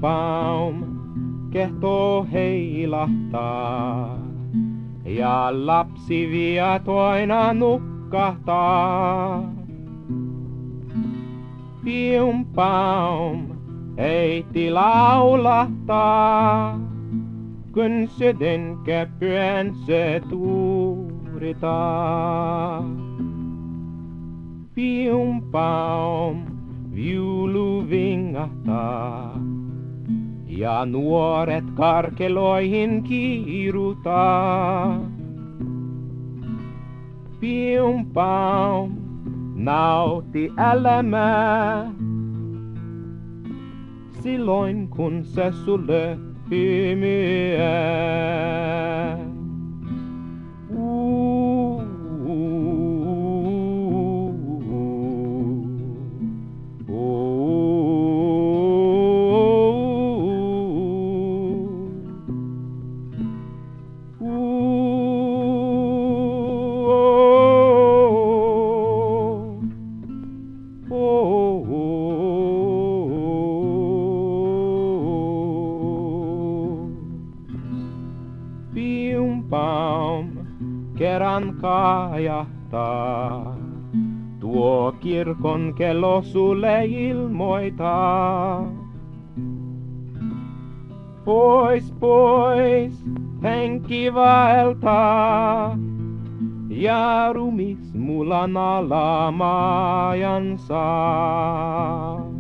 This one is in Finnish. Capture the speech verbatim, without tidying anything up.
paum kehtoo heilahtaa ja lapsi viatoina nukkahtaa. Pium paum äiti laulahtaa, kun syden käpyän se tuuritaa. Pium paum viulu vingahtaa ja nuoret karkeloihin kiirutaa. Pium paum nauti elämää, silloin kun se sulle hymyää. Pium paum kerran kaajahtaa, tuo kirkon kello sulle ilmoittaa. Pois, pois, henki vaeltaa, ja rumis mulan ala maajan saa.